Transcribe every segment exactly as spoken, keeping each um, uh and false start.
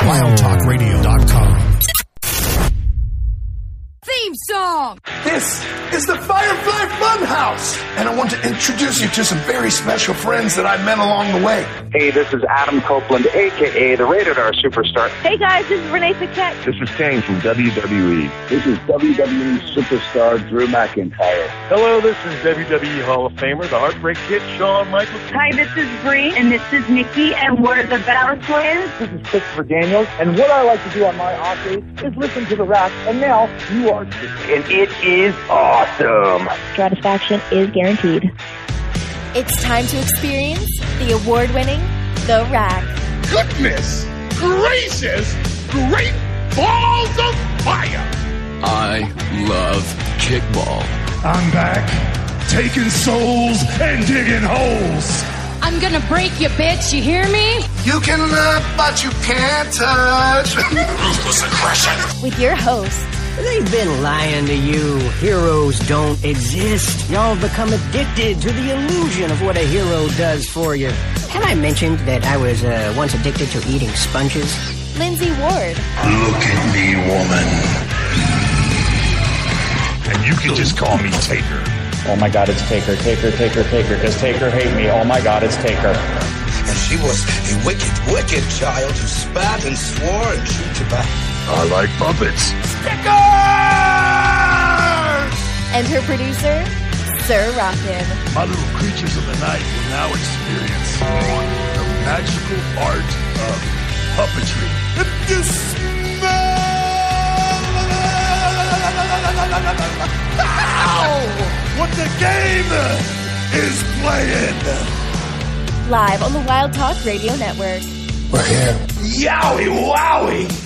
wild talk radio dot com. Theme song! This is the Firefly Funhouse, and I want to introduce you to some very special friends that I met along the way. Hey, this is Adam Copeland, a k a the Rated R Superstar. Hey guys, this is Renee Paquette. This is Kane from W W E. This is W W E Superstar Drew McIntyre. Hello, this is W W E Hall of Famer, the Heartbreak Kid, Shawn Michaels. Hi, this is Bree, and this is Nikki, and we're the Battle Twins. This is Christopher Daniels, and what I like to do on my off days is listen to the Rack, and now you are too. And it is awesome. Satisfaction is guaranteed. It's time to experience the award-winning The Rack. Goodness gracious, great balls of fire! I love kickball. I'm back, taking souls and digging holes. I'm gonna break you, bitch, you hear me? You can love, but you can't touch. Ruthless aggression. With your host, They've been lying to you. Heroes don't exist. Y'all become addicted to the illusion of what a hero does for you. Have I mentioned that I was uh, once addicted to eating sponges? Lindsay Ward. Look at me, woman. And you can just call me Taker. Oh my God, it's Taker, Taker, Taker, Taker. Does Taker hate me? Oh my God, it's Taker. And she was a wicked, wicked child who spat and swore and chewed tobacco. I like puppets. Stickers! And her producer, Sir Rockin'. My little creatures of the night will now experience the magical art of puppetry. If you smell what the game is playing. Live on the Wild Talk Radio Network. We're here. Yowie wowie!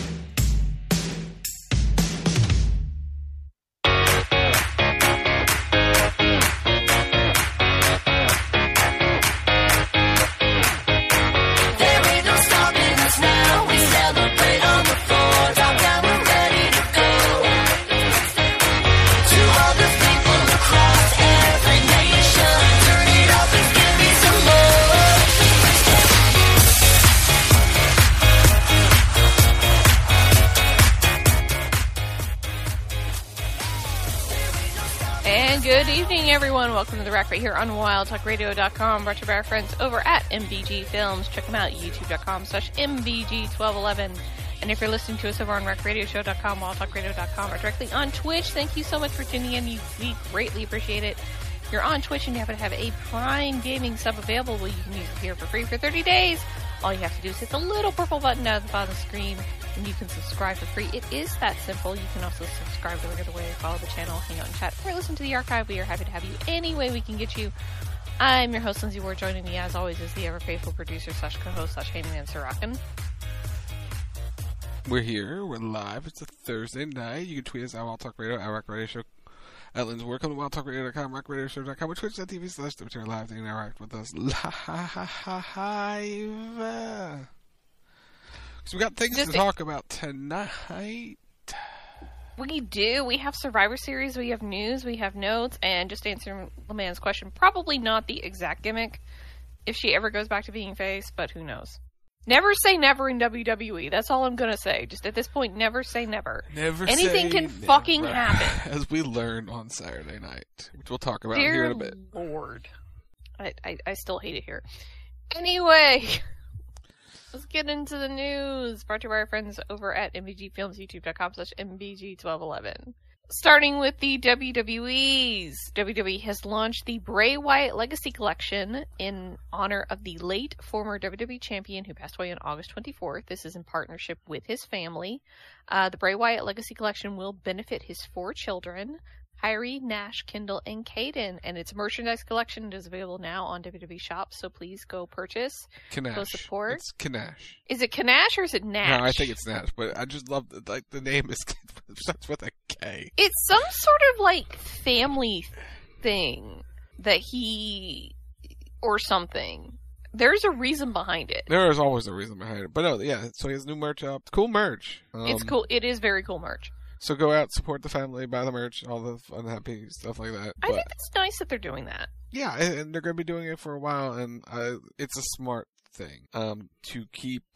Good evening, everyone. Welcome to The Rack right here on wild talk radio dot com, brought to you by our friends over at M B G Films. Check them out, youtube dot com slash M B G twelve eleven. And if you're listening to us over on rack radio show dot com, wild talk radio dot com, or directly on Twitch, thank you so much for tuning in. We greatly appreciate it. If you're on Twitch and you happen to have a Prime Gaming sub available, well, you can use it here for free for thirty days. All you have to do is hit the little purple button down at the bottom of the screen, and you can subscribe for free. It is that simple. You can also subscribe the regular way, follow the channel, hang out and chat, or listen to the archive. We are happy to have you any way we can get you. I'm your host, Lindsay Ward. Joining me, as always, is the ever-faithful producer slash co-host slash handyman, Sir Rockin'. We're here. We're live. It's a Thursday night. You can tweet us at Wild Talk Radio, at Rock Radio Show, at Lynn's Work on wild talk radio dot com, rock radio show dot com, or twitch dot t v slash W T R Live. They can interact with us live. So we got things Just to talk about tonight. We do. We have Survivor Series, we have news, we have notes, and just answering the man's question, probably not the exact gimmick if she ever goes back to being face, but who knows. Never say never in W W E. That's all I'm going to say. Just at this point, never say never. Never Anything say can never. fucking happen. As we learned on Saturday night, which we'll talk about Dear here in a bit. Lord. I, I, I still hate it here. Anyway, let's get into the news. Brought to you by our friends over at M B G Films, youtube dot com slash M B G twelve eleven. Starting with the W W E's. W W E has launched the Bray Wyatt Legacy Collection in honor of the late former W W E champion who passed away on August twenty-fourth. This is in partnership with his family. Uh, the Bray Wyatt Legacy Collection will benefit his four children, Kyrie, Nash, Kendall, and Caden, and its merchandise collection is available now on W W E Shop, so please go purchase, Kanash. go support. It's Kanash. Is it Kanash or is it Nash? No, I think it's Nash, but I just love, the, like, the name is starts with a K. It's some sort of, like, family thing that he, or something. There's a reason behind it. There is always a reason behind it, but no, yeah, so he has new merch up. Cool merch. Um, it's cool. It is very cool merch. So go out, support the family, buy the merch, all the fun, happy stuff like that. I but, think it's nice that they're doing that. Yeah, and they're going to be doing it for a while, and uh, it's a smart thing um, to keep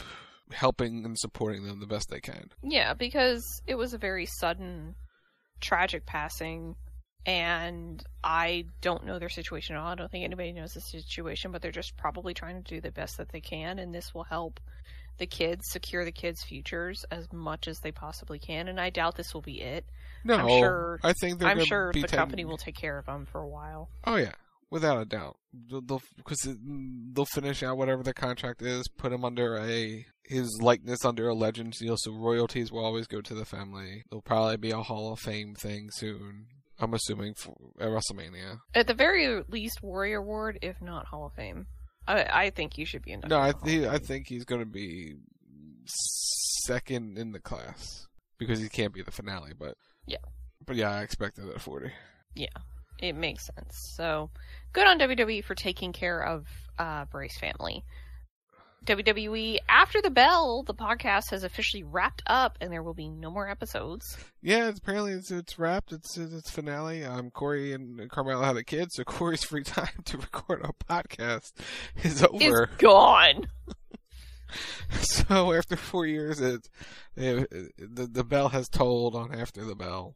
helping and supporting them the best they can. Yeah, because it was a very sudden, tragic passing, and I don't know their situation at all. I don't think anybody knows the situation, but they're just probably trying to do the best that they can, and this will help the kids secure the kids' futures as much as they possibly can. And I doubt this will be it. No, I'm sure. I think they're I'm gonna sure be the ten... company will take care of them for a while. Oh yeah, without a doubt. They'll because they'll, they'll finish out whatever the contract is, put him under a his likeness under a Legends deal, so royalties will always go to the family. There'll probably be a Hall of Fame thing soon. I'm assuming for at WrestleMania. At the very least, Warrior Award, if not Hall of Fame. I, I think you should be inducted. No, I th- I think he's going to be second in the class because he can't be the finale. But yeah, but yeah, I expect it at forty. Yeah, it makes sense. So good on W W E for taking care of uh, Bray's family. W W E After the Bell, the podcast has officially wrapped up, and there will be no more episodes. Yeah, it's, apparently it's it's wrapped. It's it's finale. Um, Corey and Carmella had a kid, so Corey's free time to record a podcast is over. It's gone. So after four years, it, it, it the the bell has tolled on After the Bell.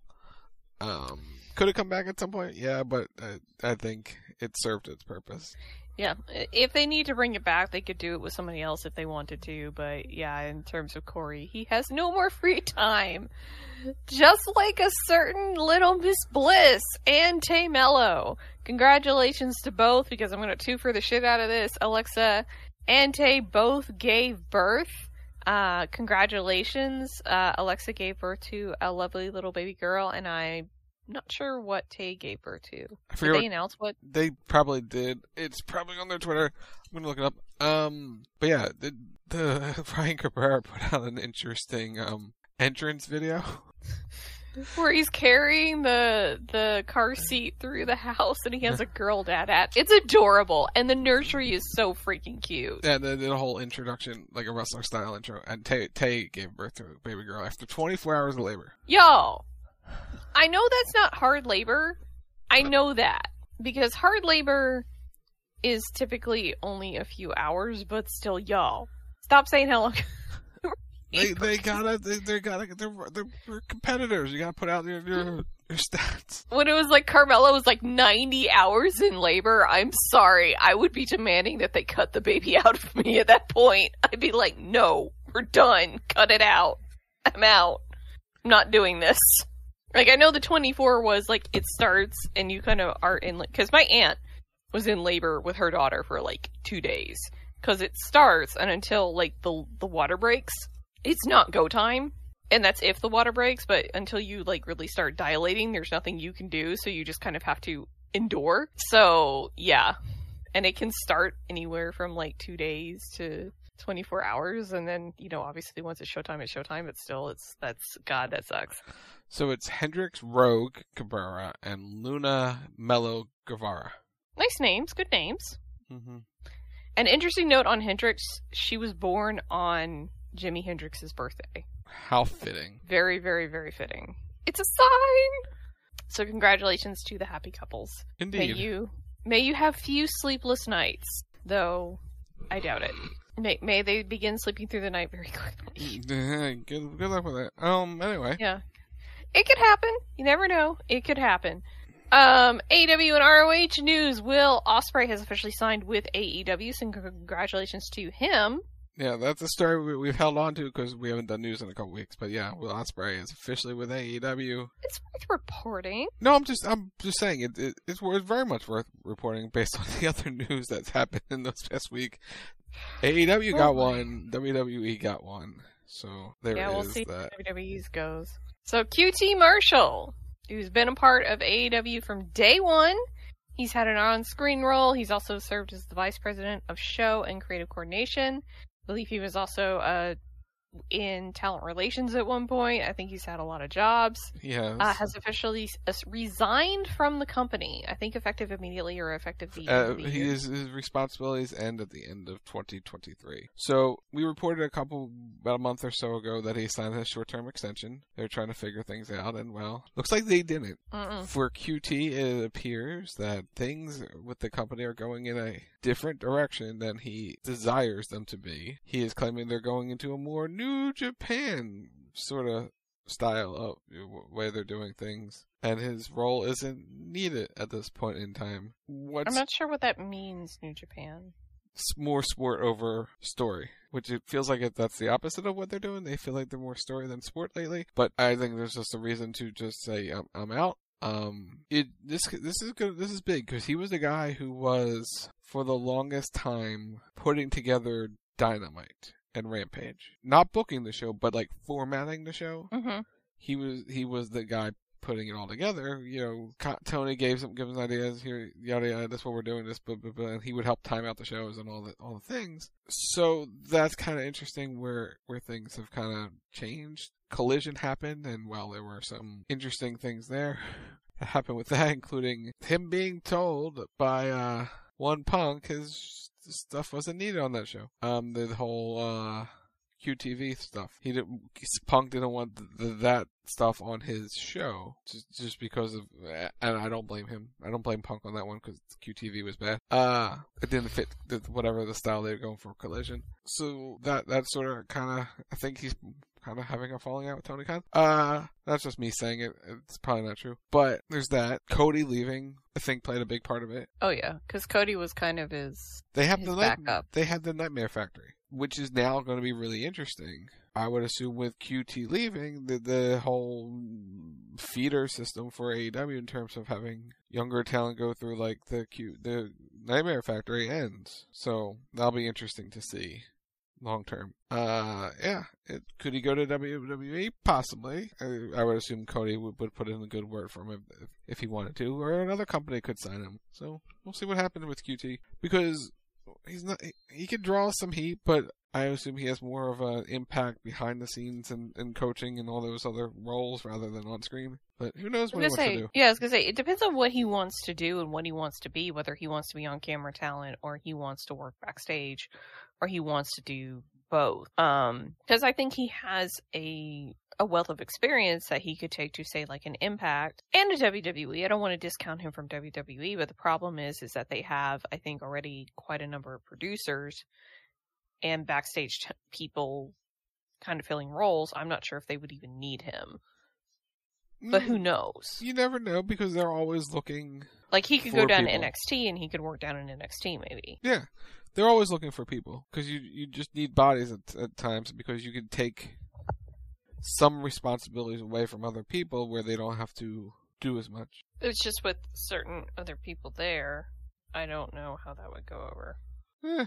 Um, could it come back at some point? Yeah, but I, I think it served its purpose. Yeah, if they need to bring it back, they could do it with somebody else if they wanted to. But yeah, in terms of Corey, he has no more free time. Just like a certain little Miss Bliss and Tay Mello. Congratulations to both, because I'm going to two for the shit out of this. Alexa and Tay both gave birth. Uh, congratulations. Uh, Alexa gave birth to a lovely little baby girl, and I'm not sure what Tay gave birth to. Did they announce what? They probably did. It's probably on their Twitter. I'm going to look it up. Um, but yeah, the, the Ryan Cabrera put out an interesting um, entrance video. Where he's carrying the the car seat through the house, and he has a girl dad at. It's adorable, and the nursery is so freaking cute. Yeah, the, the whole introduction, like a wrestler style intro, and Tay, Tay gave birth to a baby girl after twenty-four hours of labor. Yo, I know that's not hard labor. I know that because hard labor is typically only a few hours, but still, yo, stop saying how long. They they gotta they, they gotta they're, they're they're competitors. You gotta put out your, your your stats. When it was like Carmella was like ninety hours in labor, I'm sorry, I would be demanding that they cut the baby out of me at that point. I'd be like, no, we're done. Cut it out. I'm out. I'm not doing this. Like I know the twenty-four was like it starts and you kind of are in like because my aunt was in labor with her daughter for like two days because it starts and until like the the water breaks. It's not go time, and that's if the water breaks, but until you, like, really start dilating, there's nothing you can do, so you just kind of have to endure. So, yeah. And it can start anywhere from, like, two days to twenty-four hours, and then, you know, obviously once it's showtime, it's showtime, but still, it's, that's, God, that sucks. So it's Hendrix Rogue Cabrera and Luna Mello Guevara. Nice names, good names. Mm-hmm. An interesting note on Hendrix, she was born on Jimi Hendrix's birthday. How fitting. Very, very, very fitting. It's a sign! So congratulations to the happy couples. Indeed. May you, may you have few sleepless nights, though I doubt it. May, may they begin sleeping through the night very quickly. good, good luck with that. Um, anyway. Yeah. It could happen. You never know. It could happen. Um, A E W and R O H news. Will Ospreay has officially signed with A E W, so congratulations to him. Yeah, that's a story we, we've held on to because we haven't done news in a couple weeks. But yeah, Will Ospreay is officially with A E W. It's worth reporting. No, I'm just I'm just saying it, it it's worth, very much worth reporting based on the other news that's happened in this past week. A E W got one, W W E got one, so there yeah, is we'll see that. how W W E's goes. So Q T Marshall, who's been a part of A E W from day one. He's had an on-screen role. He's also served as the vice president of show and creative coordination. I believe he was also a in talent relations at one point. I think he's had a lot of jobs. Yes. Uh, has officially s- resigned from the company. I think effective immediately or effective the uh, end of the he year. is, his responsibilities end at the end of twenty twenty-three. So we reported a couple, about a month or so ago, that he signed his short-term extension. They're trying to figure things out, and well, looks like they didn't. Mm-mm. For Q T, it appears that things with the company are going in a different direction than he desires them to be. He is claiming they're going into a more New Japan sort of style of way they're doing things, and his role isn't needed at this point in time. What's I'm not sure what that means, New Japan. more sport over story, which it feels like it, that's the opposite of what they're doing. They feel like they're more story than sport lately, but I think there's just a reason to just say I'm, I'm out. Um, it this this is good. This is big because he was the guy who was for the longest time putting together Dynamite and Rampage, not booking the show, but like formatting the show. Mm-hmm. He was he was the guy putting it all together. You know, Tony gave some gives ideas here, yada yada. That's what we're doing. This, blah, blah, blah, and he would help time out the shows and all the all the things. So that's kind of interesting where where things have kind of changed. Collision happened, and well, there were some interesting things there that happened with that, including him being told by uh, One Punk his stuff wasn't needed on that show. Um, the whole uh, Q T V stuff. He didn't. Punk didn't want th- th- that stuff on his show, just just because of. And I don't blame him. I don't blame Punk on that one because Q T V was bad. Uh, it didn't fit the, whatever the style they were going for Collision. So that that sort of kind of. I think he's kind of having a falling out with Tony Khan. Uh, that's just me saying it. It's probably not true. But there's that. Cody leaving, I think, played a big part of it. Oh yeah, because Cody was kind of his. They have his the night, backup. They had the Nightmare Factory, which is now going to be really interesting. I would assume with Q T leaving, the the whole feeder system for A E W in terms of having younger talent go through like the Q the Nightmare Factory ends. So that'll be interesting to see. Long term. Uh, yeah. It, could he go to W W E? Possibly. I, I would assume Cody would, would put in a good word for him if, if he wanted to, or another company could sign him. So we'll see what happens with Q T, because he's not. He, he could draw some heat, but I assume he has more of an impact behind the scenes and, and coaching and all those other roles rather than on screen. But who knows what he wants say, to do? Yeah, I was gonna say it depends on what he wants to do and what he wants to be. Whether he wants to be on camera talent or he wants to work backstage. Or he wants to do both. Um, because I think he has a a wealth of experience that he could take to, say, like an Impact and a W W E. I don't want to discount him from W W E, but the problem is, is that they have, I think, already quite a number of producers and backstage t- people kind of filling roles. I'm not sure if they would even need him. But who knows? You never know, because they're always looking. Like, he could go down people. to N X T and he could work down in N X T, maybe. Yeah. They're always looking for people, because you you just need bodies at, at times, because you can take some responsibilities away from other people where they don't have to do as much. It's just with certain other people there, I don't know how that would go over. Eh.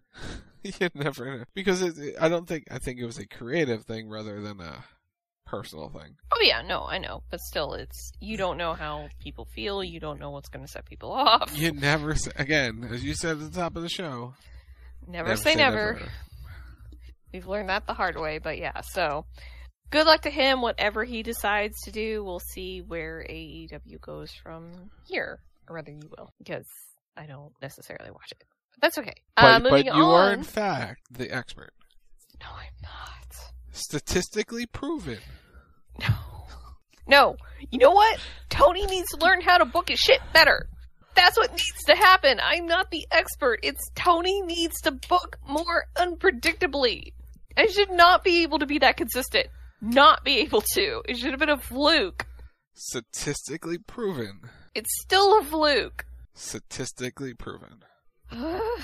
You never know. Because it, I don't think, I think it was a creative thing rather than a personal thing. Oh yeah, no, I know. But still, it's, you don't know how people feel, you don't know what's going to set people off. You never say, again, as you said at the top of the show. Never, never say, say never. never. We've learned that the hard way, but yeah, so good luck to him, whatever he decides to do. We'll see where A E W goes from here, or rather you will, because I don't necessarily watch it. But that's okay. But, uh, moving but you on. are, in fact, the expert. No, I'm not. Statistically proven. No. No. You know what? Tony needs to learn how to book his shit better. That's what needs to happen. I'm not the expert. It's Tony needs to book more unpredictably. I should not be able to be that consistent. Not be able to. It should have been a fluke. Statistically proven. It's still a fluke. Statistically proven. God,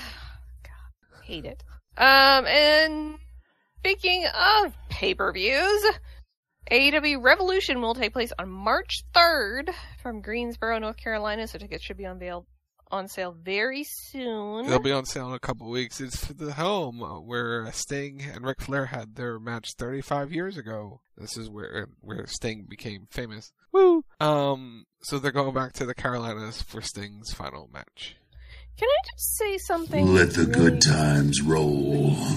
hate it. Um, and speaking of pay-per-views, A E W Revolution will take place on March third from Greensboro, North Carolina, so tickets should be on sale, on sale very soon. They'll be on sale in a couple of weeks. It's for the home where Sting and Ric Flair had their match thirty-five years ago. This is where where Sting became famous. Woo! Um, so they're going back to the Carolinas for Sting's final match. Can I just say something? Let the really... good times roll.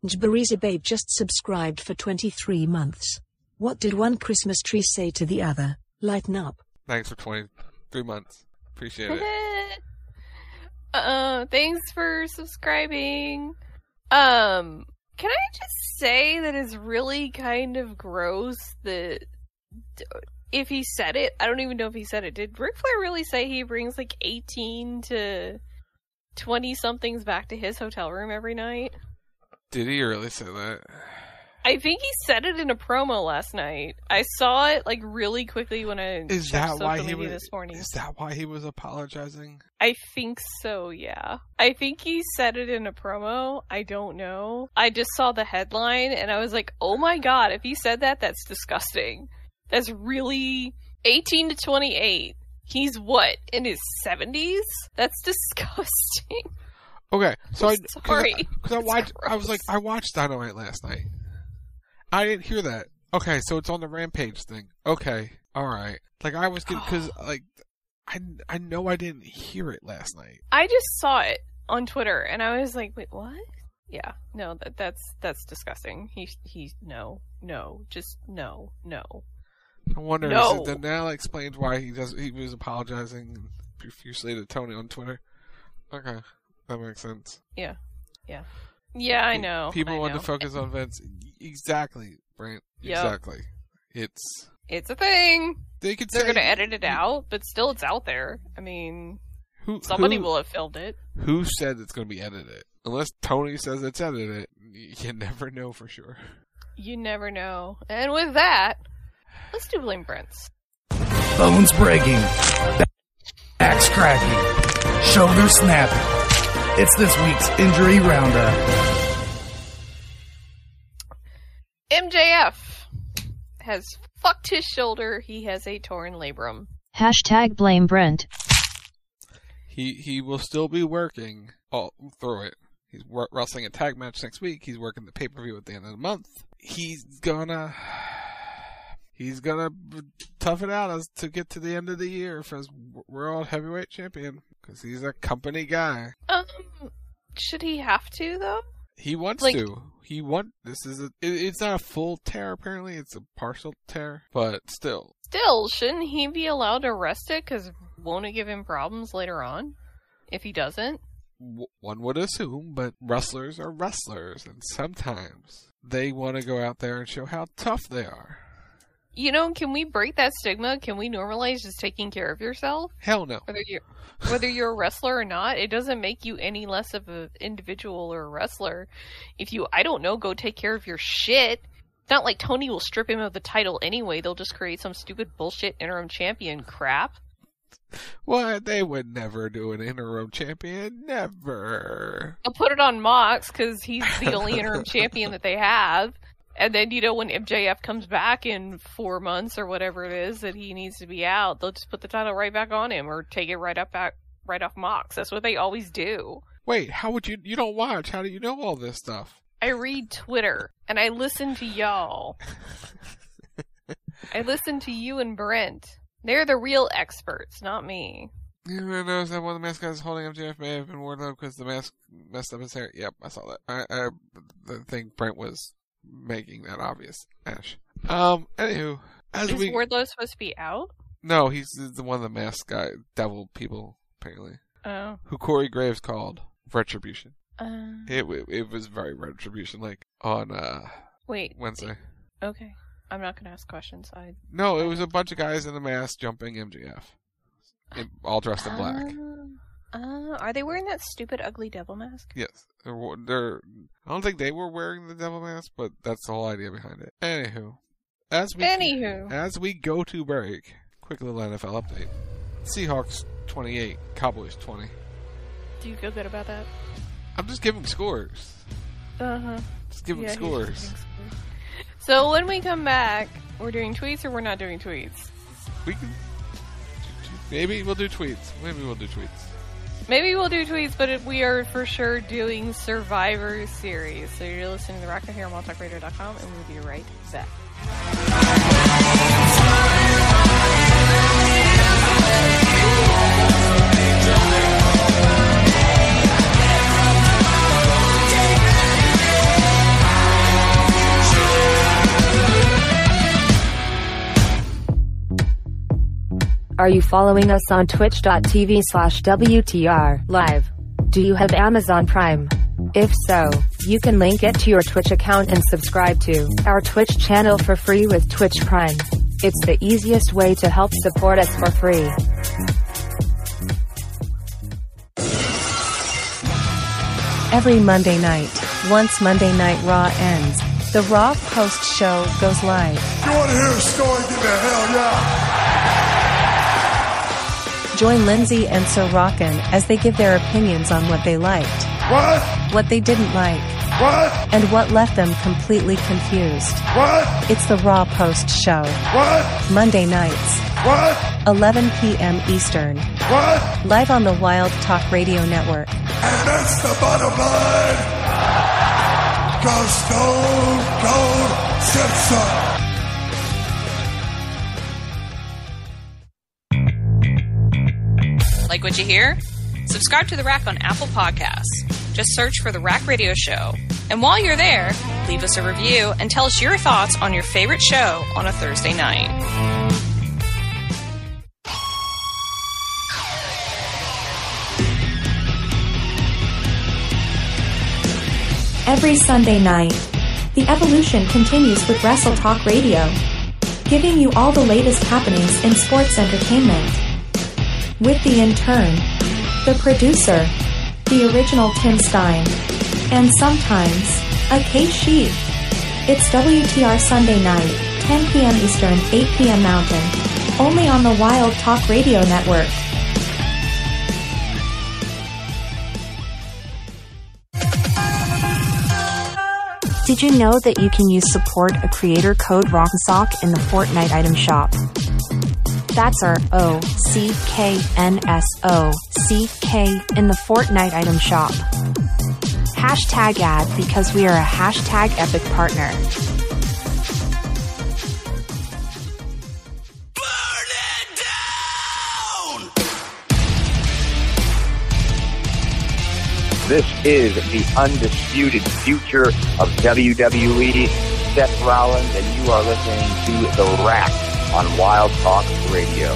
Jbariza Babe just subscribed for twenty-three months. What did one Christmas tree say to the other? Lighten up. Thanks for twenty-three months. Appreciate it. uh, thanks for subscribing. Um, can I just say that it's really kind of gross that if he said it, I don't even know if he said it. Did Ric Flair really say he brings like eighteen to twenty somethings back to his hotel room every night? Did he really say that? I think he said it in a promo last night. I saw it like really quickly when I is checked that social why he media was, this morning. Is that why he was apologizing? I think so, yeah. I think he said it in a promo. I don't know. I just saw the headline and I was like, oh my god, if he said that, that's disgusting. That's really eighteen to twenty-eight. He's what, in his seventies? That's disgusting. Okay, so I'm I sorry. Because I, I watched. gross. I was like, I watched Dynamite last night. I didn't hear that. Okay, so it's on the Rampage thing. Okay, all right. Like I was getting because like I I know I didn't hear it last night. I just saw it on Twitter and I was like, wait, what? Yeah, no, that that's that's disgusting. He he no no just no no. I wonder no. if that now explains why he does. He was apologizing profusely to Tony on Twitter. Okay, that makes sense. Yeah, yeah, yeah. I know. People I want know. to focus on Vince. Exactly, Brent. Yep. Exactly. It's it's a thing. They could. They're say, going to edit it out, but still, it's out there. I mean, who, somebody who, will have filmed it. Who said it's going to be edited? Unless Tony says it's edited, you never know for sure. You never know. And with that, let's do Blame Brents. Bones breaking, backs cracking, shoulder snapping. It's this week's injury roundup. M J F has fucked his shoulder. He has a torn labrum. Hashtag blame Brent. He he will still be working all through it. He's wor- wrestling a tag match next week. He's working the pay-per-view at the end of the month. He's gonna he's gonna tough it out as to get to the end of the year for his world heavyweight champion because he's a company guy. Um, should he have to though? He wants like, to. He want. This is a. It, it's not a full tear apparently. It's a partial tear, but still. Still, shouldn't he be allowed to rest it? Because won't it give him problems later on if he doesn't? W- one would assume, but wrestlers are wrestlers, and sometimes they want to go out there and show how tough they are. You know, can we break that stigma? Can we normalize just taking care of yourself? Hell no. Whether you're, whether you're a wrestler or not, it doesn't make you any less of an individual or a wrestler. If you, I don't know, go take care of your shit. It's not like Tony will strip him of the title anyway. They'll just create some stupid bullshit interim champion crap. What? They would never do an interim champion. Never. They'll put it on Mox because he's the only interim champion that they have. And then, you know, when M J F comes back in four months or whatever it is that he needs to be out, they'll just put the title right back on him or take it right up back, right off Mox. That's what they always do. Wait, how would you, you don't watch, how do you know all this stuff? I read Twitter and I listen to y'all. I listen to you and Brent. They're the real experts, not me. You notice that one of the mascots holding M J F may have been Wardlow because the mask messed up his hair. Yep, I saw that. I, I, I think Brent was making that obvious. Ash. Um, anywho. As Is we... Wardlow supposed to be out? No, he's the one of the mask guy, devil people, apparently. Oh. Who Corey Graves called Retribution. Uh... It, it, it was very Retribution, like, on, uh... Wait. Wednesday. Okay. I'm not gonna ask questions. I... No, it was a bunch of guys in a mask jumping M J F. In, all dressed in black. Uh, uh, are they wearing that stupid ugly devil mask? Yes. They're, they're, I don't think they were wearing the devil mask, but that's the whole idea behind it. Anywho. As we, Anywho. As we go to break, quick little N F L update. Seahawks twenty-eight, Cowboys twenty. Do you feel good about that? I'm just giving scores. Uh-huh. Just giving yeah, scores. Just giving scores. So when we come back, we're doing tweets or we're not doing tweets? We can... Maybe we'll do tweets. Maybe we'll do tweets. Maybe we'll do tweets, but we are for sure doing Survivor Series. So you're listening to The Rocker here on wild talk radio dot com, and we'll be right back. Are you following us on twitch.tv slash WTR live? Do you have Amazon Prime? If so, you can link it to your Twitch account and subscribe to our Twitch channel for free with Twitch Prime. It's the easiest way to help support us for free. Every Monday night, once Monday Night Raw ends, the Raw Post Show goes live. You want to hear a story? Give me a hell yeah! Join Lindsay and Sir Rockin' as they give their opinions on what they liked, what? what they didn't like, what? and what left them completely confused. What? It's the Raw Post Show. What? Monday nights. What? eleven p.m. Eastern. What? Live on the Wild Talk Radio Network. And that's the bottom line. Cause Stone Cold said so. Like what you hear? Subscribe to The Rack on Apple Podcasts. Just search for The Rack Radio Show. And while you're there, leave us a review and tell us your thoughts on your favorite show on a Thursday night. Every Sunday night, the evolution continues with Wrestle Talk Radio, giving you all the latest happenings in sports entertainment. With the intern, the producer, the original Tim Stein, and sometimes, a Kate Sheed. It's W T R Sunday night, ten p.m. Eastern, eight p.m. Mountain, only on the Wild Talk Radio Network. Did you know that you can use support a creator code ROCKSOCK in the Fortnite item shop? That's our O C K N S O C K in the Fortnite item shop. Hashtag ad because we are a hashtag epic partner. This is the undisputed future of W W E, Seth Rollins, and you are listening to The Rack on Wild Talk Radio.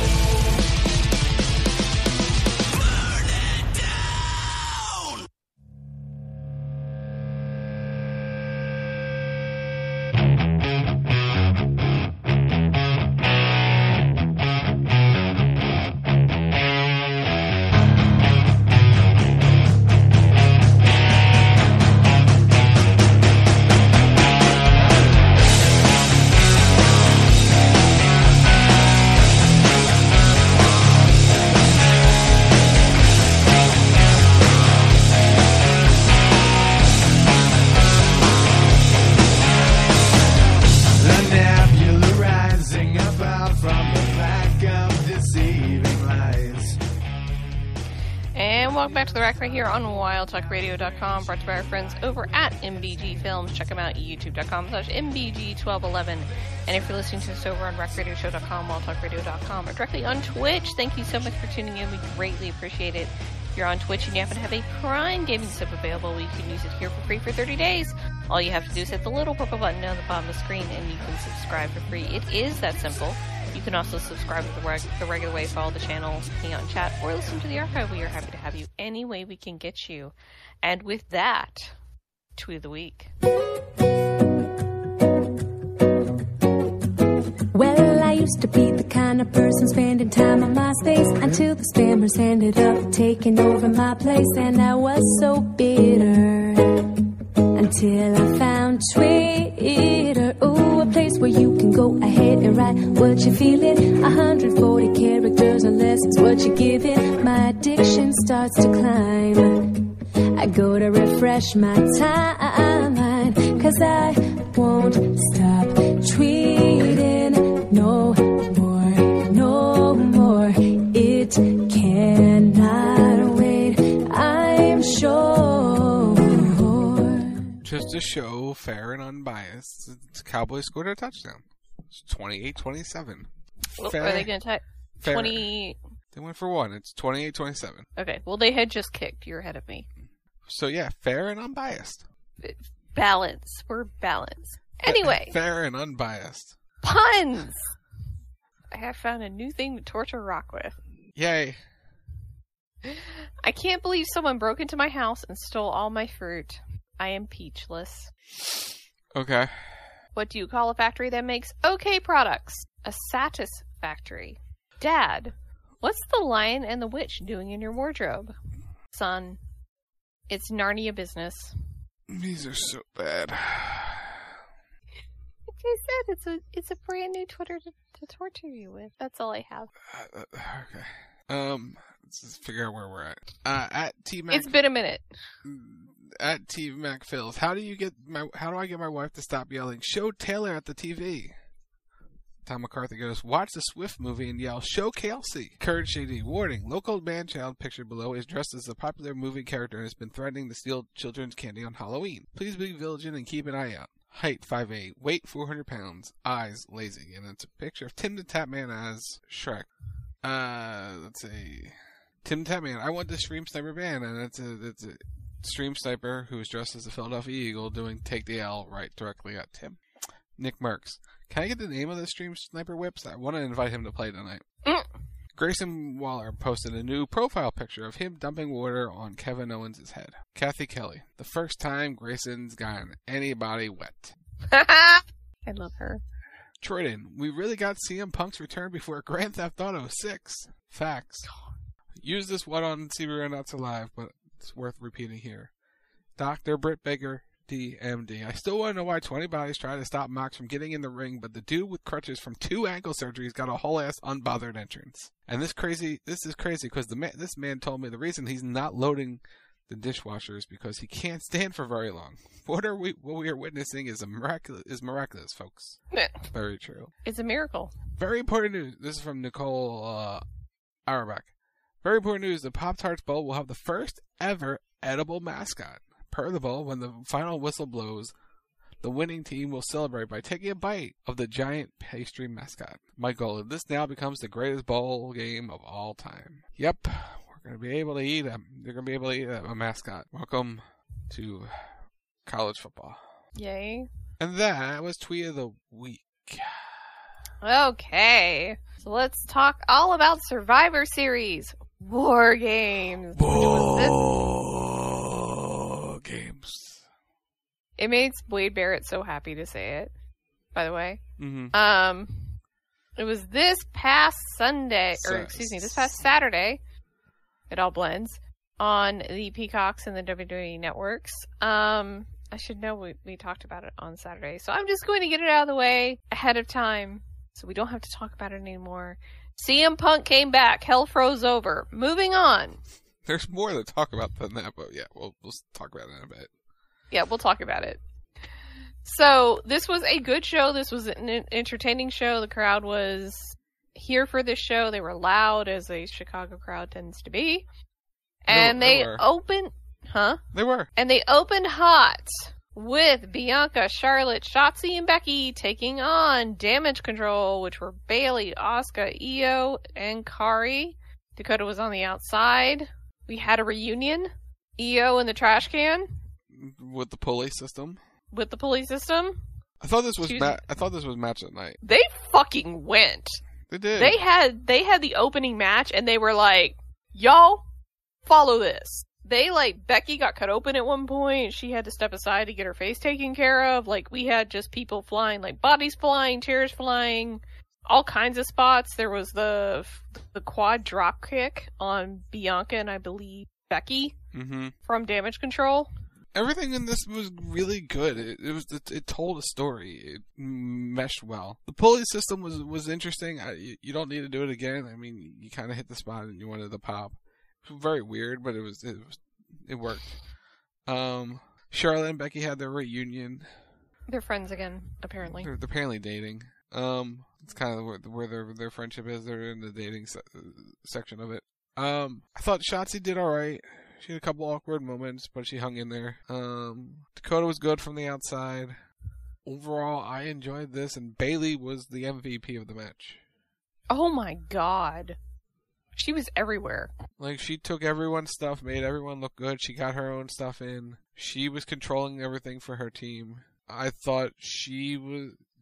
Right here on wild talk radio dot com, brought to you by our friends over at M B G Films. Check them out, youtube.com slash MBG1211. And if you're listening to us over on rack radio show dot com, wild talk radio dot com, or directly on Twitch, thank you so much for tuning in. We greatly appreciate it. If you're on Twitch and you happen to have a Prime Gaming sub available, well, you can use it here for free for thirty days. All you have to do is hit the little purple button down the bottom of the screen and you can subscribe for free. It is that simple. You can also subscribe to the, reg- the regular way, follow the channel, hang out and chat, or listen to the archive. We are happy to have you any way we can get you. And with that, tweet of the week. Well, I used to be the kind of person spending time on MySpace until the spammers ended up taking over my place, and I was so bitter until I found Twitter. Ooh, a place where you can go ahead and write what you're feeling. one hundred forty characters or less is what you're giving. My addiction starts to climb. I go to refresh my timeline, 'cause I won't stop tweeting no more, no more. It cannot wait, I'm sure. Just to show fair and unbiased, the Cowboys scored a touchdown. It's twenty-eight twenty-seven. Well, are they going to type twenty? They went for one. It's twenty-eight twenty-seven. Okay, well, they had just kicked. You're ahead of me. So, yeah, fair and unbiased. Balance. We're balanced. Anyway. Fair and unbiased. Puns! I have found a new thing to torture Rock with. Yay. I can't believe someone broke into my house and stole all my fruit. I am peachless. Okay. What do you call a factory that makes okay products? A satisfactory. Dad, what's the Lion and the Witch doing in your wardrobe? Son, it's Narnia business. These are so bad. Like I said, it's a it's a brand new Twitter to, to torture you with. That's all I have. Uh, okay. Um, let's just figure out where we're at. Uh, at T Mac. It's been a minute. At T Mac Phils, how do you get my? How do I get my wife to stop yelling? Show Taylor at the T V. Tom McCarthy goes, watch the Swift movie and yell, show Kelsey. Kurt Shady, warning, local man-child pictured below is dressed as a popular movie character and has been threatening to steal children's candy on Halloween. Please be vigilant and keep an eye out. Height five eight, weight four hundred pounds, eyes lazy. And it's a picture of Tim the Tatman as Shrek. Uh, let's see. Tim the Tatman, I want the Stream Sniper band, and it's a, it's a Stream Sniper who is dressed as the Philadelphia Eagle doing Take the L right directly at Tim. Nick Merckx. Can I get the name of the Stream Sniper Whips? I want to invite him to play tonight. Mm. Grayson Waller posted a new profile picture of him dumping water on Kevin Owens' head. Kathy Kelly. The first time Grayson's gotten anybody wet. I love her. Troyden. We really got C M Punk's return before Grand Theft Auto six. Facts. Use this one on C B R Not So Live, but it's worth repeating here. Doctor Britt Baker. D M D. I still want to know why twenty Bodies tried to stop Mox from getting in the ring, but the dude with crutches from two ankle surgeries got a whole ass unbothered entrance. And this crazy, this is crazy because the man, this man told me the reason he's not loading the dishwasher is because he can't stand for very long. What are we, what we are witnessing is a miraculous, is miraculous, folks. Very true. It's a miracle. Very important news. This is from Nicole uh, Auerbach. Very important news. The Pop-Tarts Bowl will have the first ever edible mascot. Per the bowl, when the final whistle blows, the winning team will celebrate by taking a bite of the giant pastry mascot. My goal, this now becomes the greatest bowl game of all time. Yep, we're going to be able to eat a, they're going to be able to eat a, a mascot. Welcome to college football. Yay. And that was Tweet of the Week. Okay, so let's talk all about Survivor Series War Games. War Games. It made Wade Barrett so happy to say it, by the way. Mm-hmm. Um, it was this past Sunday, or Sa- excuse me, this past Saturday. It all blends on the Peacocks and the W W E networks. Um, I should know we, we talked about it on Saturday, so I'm just going to get it out of the way ahead of time, so we don't have to talk about it anymore. C M Punk came back. Hell froze over. Moving on. There's more to talk about than that, but yeah, we'll we'll talk about it in a bit. Yeah, we'll talk about it. So, this was a good show. This was an entertaining show. The crowd was here for this show. They were loud, as a Chicago crowd tends to be. And they, they, they opened... Huh? They were. And they opened hot with Bianca, Charlotte, Shotzi, and Becky taking on Damage Control, which were Bayley, Asuka, Io, and Kari. Dakota was on the outside. We had a reunion. Io in the trash can. With the pulley system. With the pulley system. I thought this was ma- I thought this was match at night. They fucking went. They did. They had they had the opening match and they were like, y'all follow this. They like Becky got cut open at one point. She had to step aside to get her face taken care of. Like we had just people flying, like bodies flying, chairs flying, all kinds of spots. There was the the quad drop kick on Bianca and I believe Becky mm-hmm. from Damage Control. Everything in this was really good. It, it was it, it told a story. It meshed well. The pulley system was was interesting. I, you, you don't need to do it again. I mean, you kind of hit the spot and you wanted to pop. It was very weird, but it was it was it worked. Um, Charlotte and Becky had their reunion. They're friends again, apparently. They're, they're apparently dating. Um, it's kind of where, where their their friendship is. They're in the dating se- section of it. Um, I thought Shotzi did all right. She had a couple awkward moments, but she hung in there. Um, Dakota was good from the outside. Overall, I enjoyed this, and Bayley was the M V P of the match. Oh my god. She was everywhere. Like, she took everyone's stuff, made everyone look good. She got her own stuff in. She was controlling everything for her team. I thought she was...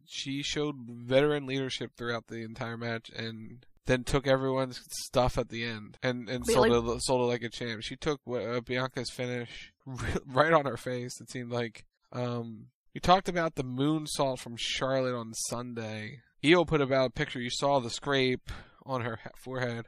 she showed veteran leadership throughout the entire match, and then took everyone's stuff at the end and, and Really? sold it sold it like a champ. She took uh, Bianca's finish right on her face. It seemed like. Um, we talked about the moonsault from Charlotte on Sunday. Io put about a picture. You saw the scrape on her forehead,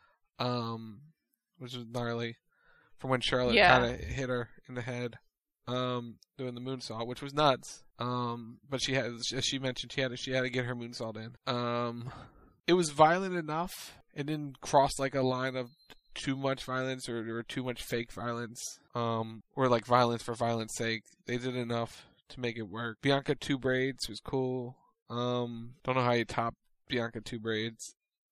um, which was gnarly, from when Charlotte Yeah. kind of hit her in the head, um, doing the moonsault, which was nuts. Um, but she had, as she mentioned, she had to, she had to get her moonsault in. Um, it was violent enough. It didn't cross like a line of too much violence or, or too much fake violence, um, or like violence for violence sake. They did enough to make it work. Bianca two braids was cool. Um, don't know how you top Bianca two braids.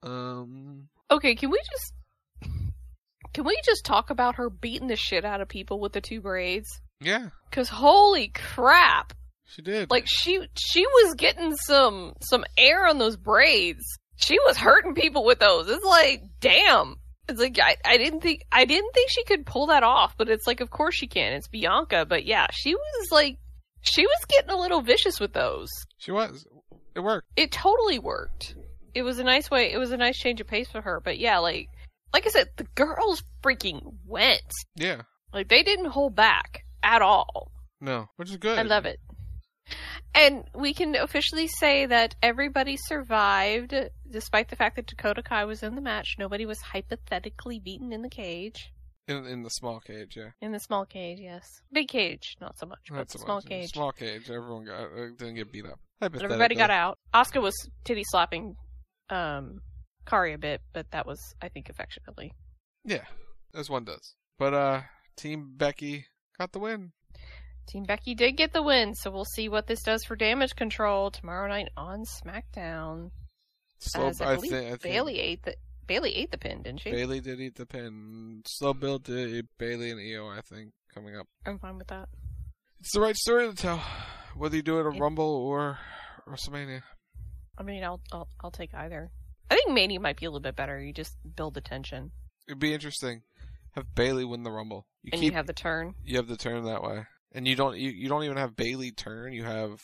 Um, Okay, can we just can we just talk about her beating the shit out of people with the two braids? yeah, Cause holy crap! she did. Like she she was getting some some air on those braids. She was hurting people with those. It's like, damn. It's like I, I didn't think I didn't think she could pull that off, but it's like of course she can. It's Bianca, but yeah, she was like she was getting a little vicious with those. She was. It worked. It totally worked. It was a nice way. It was a nice change of pace for her. But yeah, like like I said, the girls freaking went. Yeah. Like they didn't hold back at all. No, which is good. I love it. And we can officially say that everybody survived, despite the fact that Dakota Kai was in the match. Nobody was hypothetically beaten in the cage. In in the small cage, yeah. In the small cage, yes. Big cage, not so much, but Not the so small much. cage. Small cage. Everyone got uh, didn't get beat up. But everybody got out. Asuka was titty slapping um, Kari a bit, but that was, I think, affectionately. Yeah, as one does. But uh, Team Becky got the win. Team Becky did get the win, so we'll see what this does for Damage Control tomorrow night on SmackDown. Slow, As I, I believe think, I think Bailey ate the Bailey ate the pin, didn't she? Bailey did eat the pin. Slow build to Bailey and Io, I think, coming up. I'm fine with that. It's the right story to tell, whether you do it at Yeah. Rumble or WrestleMania. I mean, I'll, I'll I'll take either. I think Mania might be a little bit better. You just build the tension, It'd be interesting. Have Bailey win the Rumble. You and keep, you have the turn. You have the turn that way, and you don't. You, you don't even have Bailey turn. You have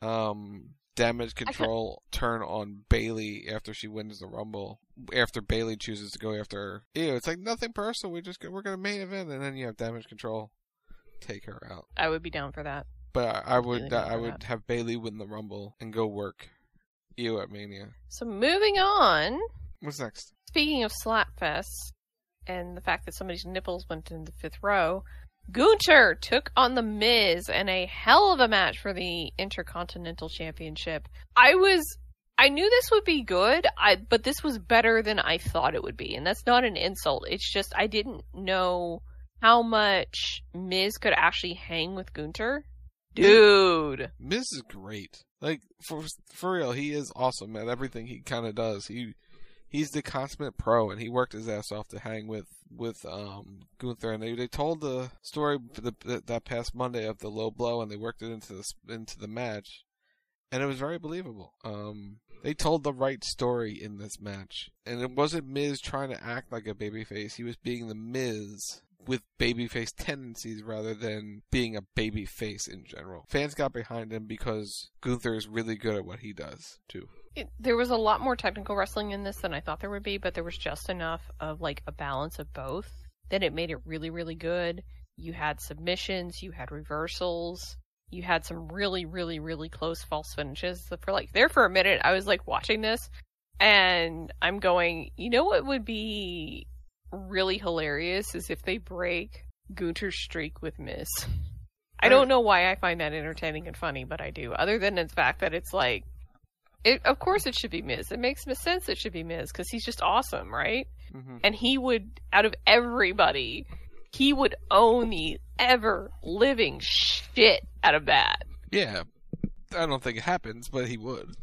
um Damage Control turn on Bailey after she wins the Rumble. After Bailey chooses to go after her. Ew, it's like nothing personal. We just we're gonna main event, and then you have Damage Control take her out. I would be down for that. But I, I would Really uh, I down for would that. have Bailey win the Rumble and go work Io at Mania. So moving on. What's next? Speaking of Slapfest and the fact that somebody's nipples went in the fifth row, Gunther took on The Miz in a hell of a match for the Intercontinental Championship. I was, I knew this would be good, I, but this was better than I thought it would be. And that's not an insult. It's just I didn't know how much Miz could actually hang with Gunther. Dude. Miz is great. Like, for for real, he is awesome at everything he kind of does. He He's the consummate pro, and he worked his ass off to hang with with um, Gunther. And they they told the story the, the, that past Monday of the low blow, and they worked it into the into the match, and it was very believable. Um, they told the right story in this match, and it wasn't Miz trying to act like a babyface. He was being the Miz with babyface tendencies rather than being a babyface in general. Fans got behind him because Gunther is really good at what he does too. It, there was a lot more technical wrestling in this than I thought there would be, but there was just enough of like a balance of both that it made it really, really good. You had submissions, you had reversals, you had some really, really, really close false finishes. So for like there for a minute, I was like watching this, and I'm going, you know what would be really hilarious is if they break Gunther's streak with Miz. I don't know why I find that entertaining and funny, but I do. Other than the fact that it's like. It, of course it should be Miz. It makes sense it should be Miz because he's just awesome, right? Mm-hmm. And he would, out of everybody, he would own the ever-living shit out of that. Yeah. I don't think it happens, but he would.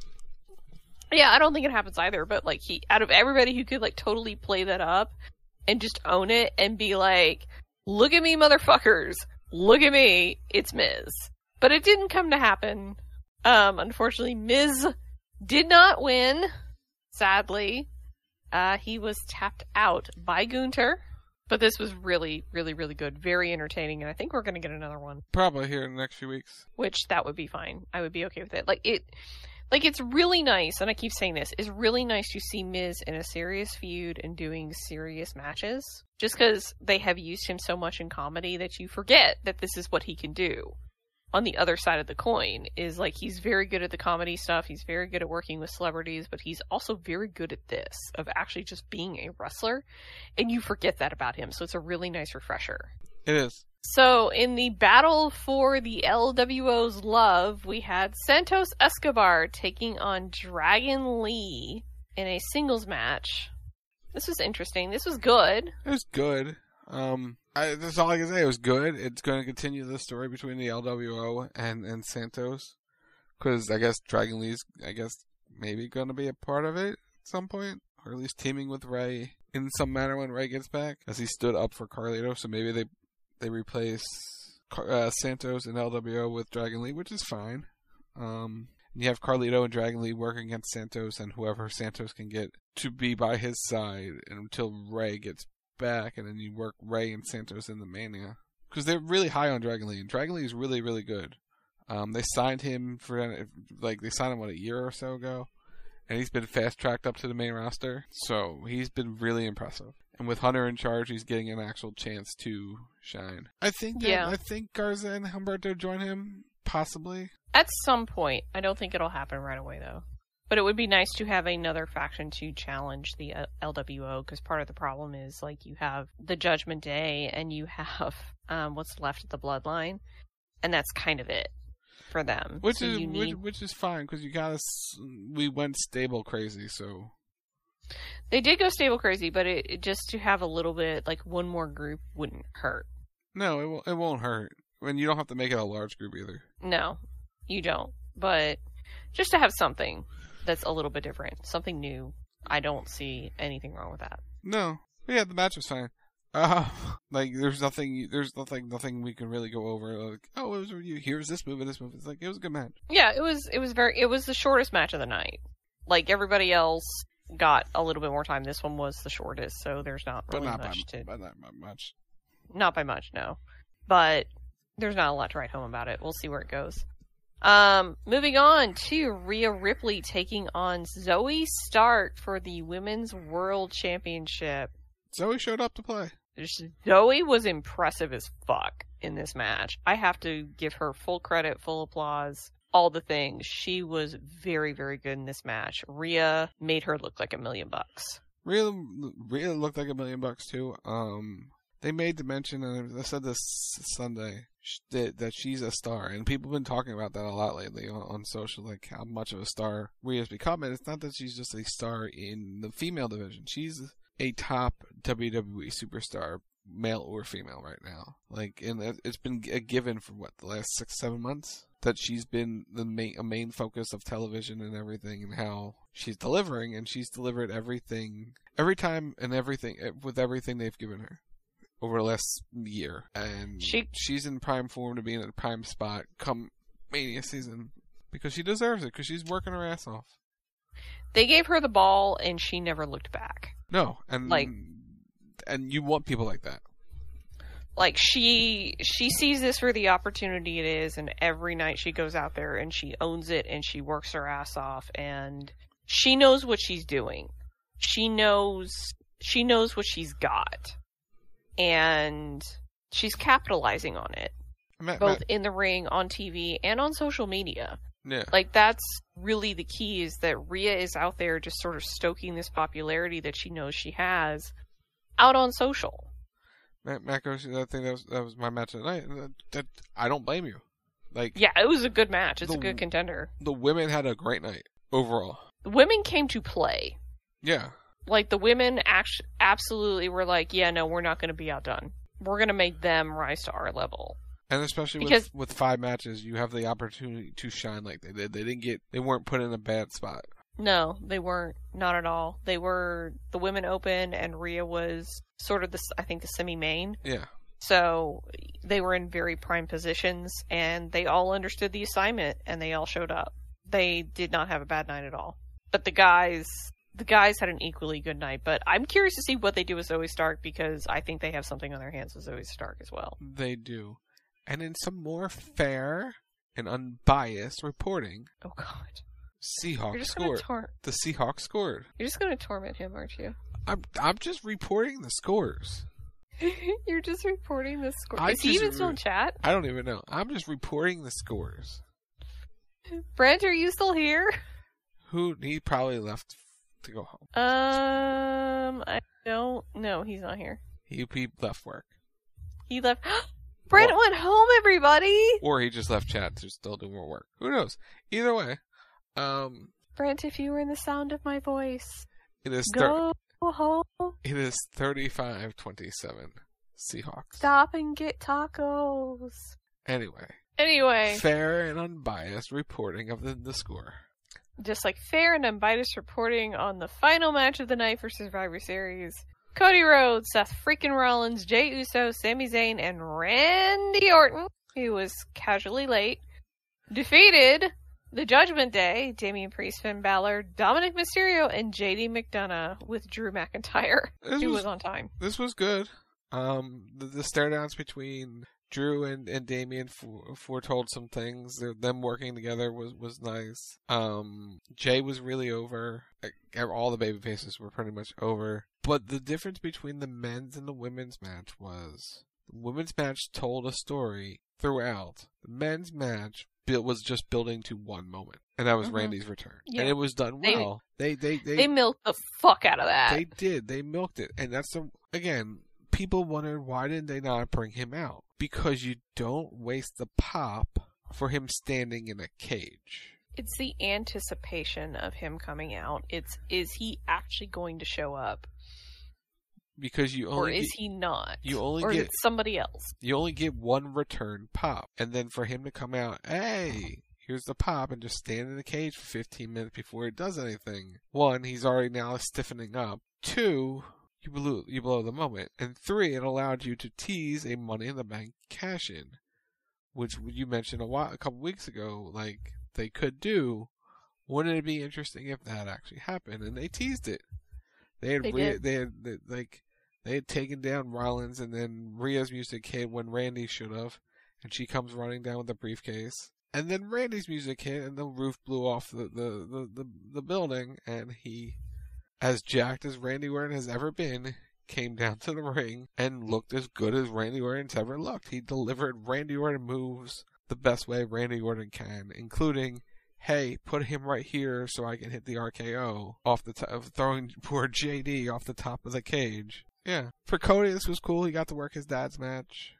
Yeah, I don't think it happens either, but like he, out of everybody who could like totally play that up and just own it and be like, look at me, motherfuckers. Look at me. It's Miz. But it didn't come to happen. Um, unfortunately, Miz did not win, sadly. Uh, he was tapped out by Gunther. But this was really, really, really good. Very entertaining, and I think we're going to get another one. Probably here in the next few weeks. Which, that would be fine. I would be okay with it. Like, it... Like, it's really nice, and I keep saying this, it's really nice to see Miz in a serious feud and doing serious matches. Just because they have used him so much in comedy that you forget that this is what he can do. On the other side of the coin is, like, he's very good at the comedy stuff, he's very good at working with celebrities, but he's also very good at this, of actually just being a wrestler, and you forget that about him, so it's a really nice refresher. It is. So, in the battle for the L W O's love, we had Santos Escobar taking on Dragon Lee in a singles match. This was interesting. This was good. It was good. Um, I, that's all I can say. It was good. It's going to continue the story between the L W O and, and Santos. Because I guess Dragon Lee's, I guess, maybe going to be a part of it at some point. Or at least teaming with Ray in some manner when Ray gets back. As he stood up for Carlito. So maybe they they replace uh, Santos and L W O with Dragon Lee, which is fine. Um, and you have Carlito and Dragon Lee working against Santos and whoever Santos can get to be by his side until Ray gets back, and then you work Ray and Santos in the Mania. Because they're really high on Dragon Lee, and Dragon Lee is really, really good. Um, they signed him for, like, they signed him, what, a year or so ago? And he's been fast-tracked up to the main roster, so he's been really impressive. And with Hunter in charge, he's getting an actual chance to shine. I think that, Yeah. I think Garza and Humberto join him, possibly. At some point. I don't think it'll happen right away, though. But it would be nice to have another faction to challenge the L W O, because part of the problem is, like, you have the Judgment Day, and you have um, what's left of the Bloodline, and that's kind of it for them. Which so is you need... which, which is fine, because you got us. We went stable crazy, so. They did go stable crazy, but it, it just to have a little bit, like, one more group wouldn't hurt. No, it won't, it won't hurt. I mean, you don't have to make it a large group either. No, you don't. But just to have something that's a little bit different, something new, I don't see anything wrong with that. No, but yeah, the match was fine. Uh, like there's nothing, there's nothing, nothing we can really go over. Like, oh, it was a review. Here's this move and this move. It's like it was a good match. Yeah, it was. It was very. It was the shortest match of the night. Like everybody else got a little bit more time. This one was the shortest, so there's not really but not much by, to. But not by much. Not by much, no. But there's not a lot to write home about it. We'll see where it goes. Um, moving on to Rhea Ripley taking on Zoe Stark for the Women's World Championship. Zoe showed up to play. Zoe was impressive as fuck in this match. I have to give her full credit, full applause, all the things. She was very, very good in this match. Rhea made her look like a million bucks. Rhea, Rhea looked like a million bucks too. Um, they made the mention, and I said this Sunday, that, that she's a star. And people have been talking about that a lot lately on, on social, like how much of a star Rhea's become. And it's not that she's just a star in the female division. She's a top W W E superstar, male or female, right now. Like, and it's been a given for what, the last six, seven months? That she's been the main, a main focus of television and everything, and how she's delivering, and she's delivered everything, every time and everything, with everything they've given her over the last year. And she, she's in prime form to be in a prime spot come Mania season, because she deserves it, because she's working her ass off. They gave her the ball, and she never looked back. No, and like, and you want people like that. Like, she she sees this for the opportunity it is, and every night she goes out there and she owns it and she works her ass off, and she knows what she's doing. She knows she knows what she's got, and she's capitalizing on it, Matt, both Matt. in the ring, on T V, and on social media. Yeah. Like, that's really the key, is that Rhea is out there just sort of stoking this popularity that she knows she has out on social. Matt, Matt goes, I think that was, that was my match of the night. That, that, I don't blame you. Like, yeah, it was a good match. It's the, a good contender. The women had a great night overall. The women came to play. Yeah. Like, the women act- absolutely were like, yeah, no, we're not going to be outdone. We're going to make them rise to our level. And especially because, with, with five matches, you have the opportunity to shine like they did. They didn't get, they weren't put in a bad spot. No, they weren't. Not at all. They were the women open, and Rhea was sort of the, I think, the semi-main. Yeah. So they were in very prime positions, and they all understood the assignment, and they all showed up. They did not have a bad night at all. But the guys, the guys had an equally good night. But I'm curious to see what they do with Zoe Stark, because I think they have something on their hands with Zoe Stark as well. They do. And in some more fair and unbiased reporting. Oh, God. Seahawks scored. Tor- the Seahawks scored. You're just going to torment him, aren't you? I'm I'm just reporting the scores. You're just reporting the scores. I Is he even still in chat? I don't even know. I'm just reporting the scores. Brent, are you still here? Who? He probably left to go home. Um, I don't know. He's not here. He, he left work. He left. Brent or, went home, everybody! Or he just left chat to still do more work. Who knows? Either way. Um, Brent, if you were in the sound of my voice, it is go thir- home. It is thirty-five twenty-seven Seahawks. Stop and get tacos. Anyway. Anyway. Fair and unbiased reporting of the, the score. Just like fair and unbiased reporting on the final match of the night for Survivor Series. Cody Rhodes, Seth freaking Rollins, Jey Uso, Sami Zayn, and Randy Orton, who was casually late, defeated the Judgment Day, Damian Priest, Finn Balor, Dominic Mysterio, and J D McDonough with Drew McIntyre, this who was, was on time. This was good. Um, the, the stare downs between Drew and, and Damian for, foretold some things. They're, them working together was, was nice. Um, Jay was really over. All the baby faces were pretty much over. But the difference between the men's and the women's match was the women's match told a story throughout. The men's match built, was just building to one moment, and that was mm-hmm. Randy's return. Yeah. And it was done well. They they, they, they, they milked the fuck out of that. They did. They milked it. And that's the, again, people wondered why didn't they not bring him out? Because you don't waste the pop for him standing in a cage. It's the anticipation of him coming out. It's, is he actually going to show up? Because you only or is get, he not? You only or get is it somebody else. You only get one return pop, and then for him to come out, hey, here's the pop, and just stand in the cage for fifteen minutes before it does anything. One, he's already now stiffening up. Two, you blew you blow the moment, and three, it allowed you to tease a Money in the Bank cash in, which you mentioned a while, a couple weeks ago, like they could do. Wouldn't it be interesting if that actually happened? And they teased it. They had they, re- did. they had they, like. They had taken down Rollins, and then Rhea's music hit when Randy should have, and she comes running down with a briefcase. And then Randy's music hit, and the roof blew off the, the, the, the, the building, and he, as jacked as Randy Orton has ever been, came down to the ring and looked as good as Randy Orton's ever looked. He delivered Randy Orton moves the best way Randy Orton can, including, hey, put him right here so I can hit the R K O off the top, throwing poor J D off the top of the cage. Yeah, for Cody, this was cool. He got to work his dad's match.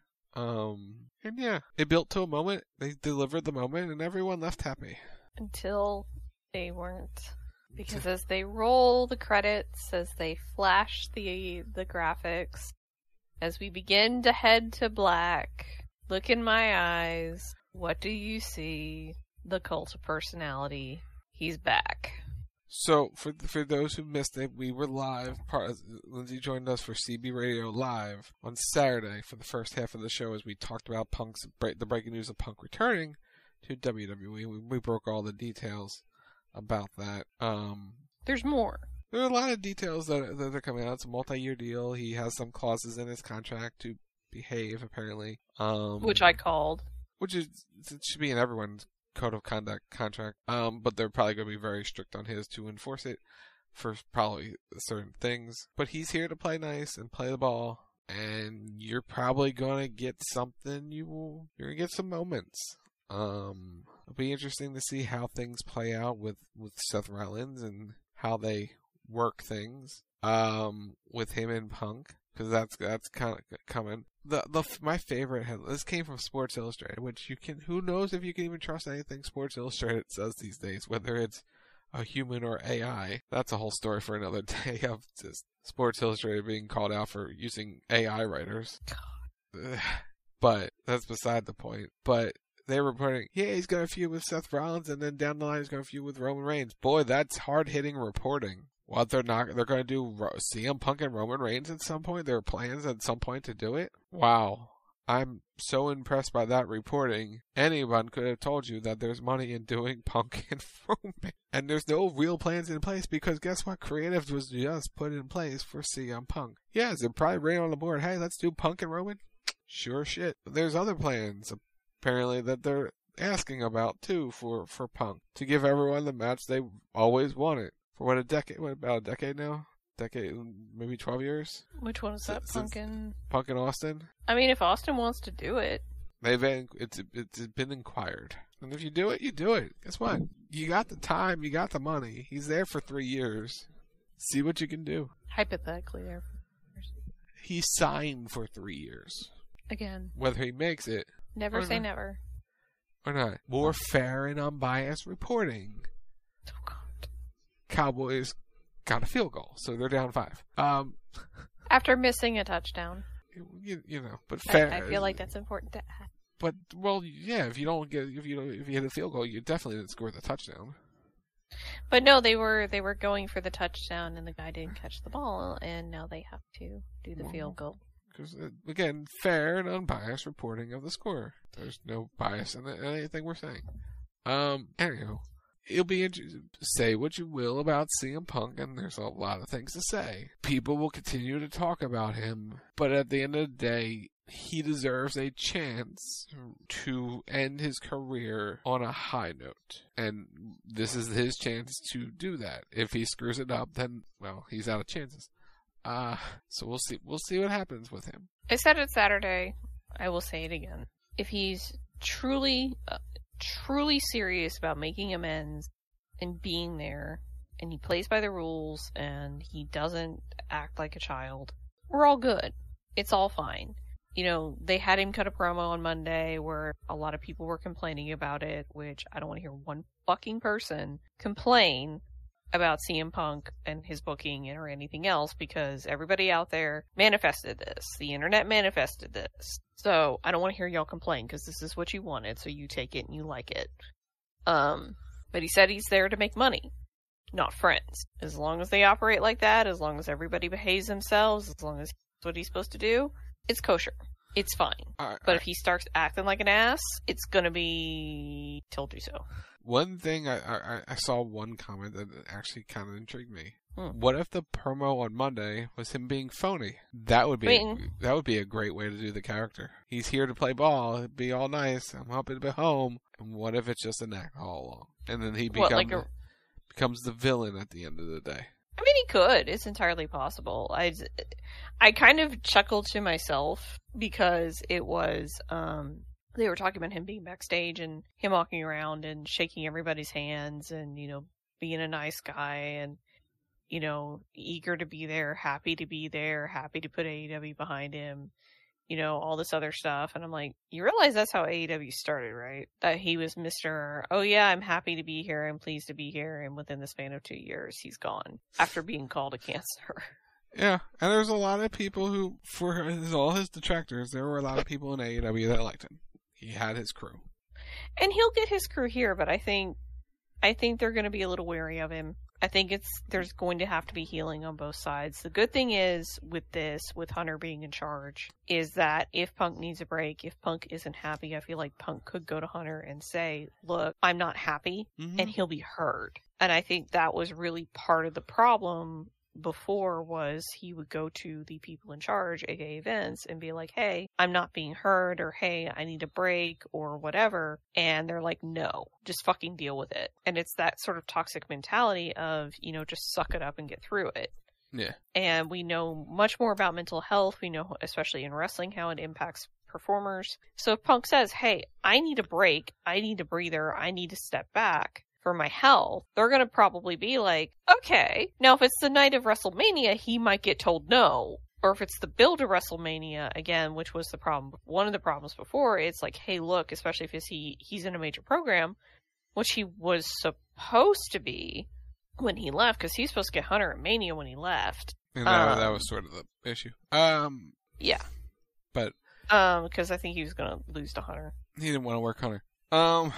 Um, and yeah, it built to a moment. They delivered the moment, and everyone left happy. Until they weren't. Because as they roll the credits, as they flash the the graphics, as we begin to head to black, look in my eyes, what do you see? The Cult of Personality. He's back. So, for for those who missed it, we were live. Part, Lindsay joined us for C B Radio Live on Saturday for the first half of the show as we talked about Punk's the breaking news of Punk returning to W W E. We, we broke all the details about that. Um, There's more. There are a lot of details that, that are coming out. It's a multi-year deal. He has some clauses in his contract to behave, apparently. Um, which I called. Which is it should be in everyone's code of conduct contract, um, but they're probably going to be very strict on his to enforce it for probably certain things. But he's here to play nice and play the ball, and you're probably going to get something. You will, you're going to get some moments. Um, it'll be interesting to see how things play out with, with Seth Rollins and how they work things um, with him and Punk, because that's that's kind of coming. The the my favorite headline, this came from Sports Illustrated, which you can who knows if you can even trust anything Sports Illustrated says these days, whether it's a human or A I. That's a whole story for another day of just Sports Illustrated being called out for using A I writers. But that's beside the point. But they were reporting, yeah, he's going to feud with Seth Rollins, and then down the line he's going to feud with Roman Reigns. Boy, that's hard-hitting reporting. What they're not, they're going to do C M Punk and Roman Reigns at some point. There are plans at some point to do it. Wow, I'm so impressed by that reporting. Anyone could have told you that there's money in doing Punk and Roman, and there's no real plans in place because guess what? Creative was just put in place for C M Punk. Yes, it probably ran on the board. Hey, let's do Punk and Roman. Sure shit. But there's other plans apparently that they're asking about too for, for Punk to give everyone the match they always wanted for what a decade, what about a decade now? Decade, maybe twelve years. Which one is that? Punk and Punk and Austin. I mean, if Austin wants to do it, they've been, it's it's been inquired, and if you do it, you do it. Guess what? You got the time, you got the money. He's there for three years. See what you can do. Hypothetically, there. He signed for three years. Again, whether he makes it. Never say not. never. Or not. More fair and unbiased reporting. Oh God. Cowboys got a field goal, so they're down five. Um, After missing a touchdown. You, you know, but fair. I, I feel like that's important to add. But well, yeah. If you don't get, if you don't, if you hit a field goal, you definitely didn't score the touchdown. But no, they were they were going for the touchdown, and the guy didn't catch the ball, and now they have to do the well, field goal. Because again, fair and unbiased reporting of the score. There's no bias in anything we're saying. Um, anyhow, it'll be interesting. Say what you will about C M Punk, and there's a lot of things to say. People will continue to talk about him, but at the end of the day, he deserves a chance to end his career on a high note. And this is his chance to do that. If he screws it up, then, well, he's out of chances. Uh, so we'll see. We'll see what happens with him. I said it Saturday. I will say it again. If he's truly, uh, truly serious about making amends and being there, and he plays by the rules, and he doesn't act like a child, we're all good. It's all fine. You know, they had him cut a promo on Monday where a lot of people were complaining about it, which I don't want to hear one fucking person complain about C M Punk and his booking or anything else, because everybody out there manifested this. The internet manifested this. So I don't want to hear y'all complain, because this is what you wanted, so you take it and you like it. Um, but he said he's there to make money, not friends. As long as they operate like that, as long as everybody behaves themselves, as long as that's what he's supposed to do, it's kosher. It's fine. All right, but all right. If he starts acting like an ass, it's gonna be told you so. One thing, I, I, I saw one comment that actually kind of intrigued me. Hmm. What if the promo on Monday was him being phony? That would be a, that would be a great way to do the character. He's here to play ball. It'd be all nice. I'm happy to be home. And what if it's just an act all along? And then he becomes, what, like a... becomes the villain at the end of the day. I mean, he could. It's entirely possible. I, I kind of chuckled to myself because it was, um, they were talking about him being backstage and him walking around and shaking everybody's hands and, you know, being a nice guy and, you know, eager to be there, happy to be there, happy to put A E W behind him, you know, all this other stuff. And I'm like, you realize that's how A E W started, right? That he was Mister Oh yeah, I'm happy to be here. I'm pleased to be here. And within the span of two years, he's gone after being called a cancer. Yeah. And there's a lot of people who, for his, all his detractors, there were a lot of people in A E W that liked him. He had his crew. And he'll get his crew here, but I think, I think they're going to be a little wary of him. I think it's there's going to have to be healing on both sides. The good thing is with this, with Hunter being in charge, is that if Punk needs a break, if Punk isn't happy, I feel like Punk could go to Hunter and say, look, I'm not happy, mm-hmm. and he'll be heard. And I think that was really part of the problem before, was he would go to the people in charge, aka Vince, and be like, hey, I'm not being heard, or hey, I need a break, or whatever. And they're like, no, just fucking deal with it. And it's that sort of toxic mentality of, you know, just suck it up and get through it. Yeah. And we know much more about mental health. We know, especially in wrestling, how it impacts performers. So if Punk says, hey, I need a break, I need a breather, I need to step back for my health, they're going to probably be like, okay. Now, if it's the night of WrestleMania, he might get told no. Or if it's the build to WrestleMania, again, which was the problem, one of the problems before, it's like, hey, look, especially if he he's in a major program, which he was supposed to be when he left, because he's supposed to get Hunter at Mania when he left. And that, um, that was sort of the issue. Um, yeah. But... Um, because I think he was going to lose to Hunter. He didn't want to work Hunter. Um...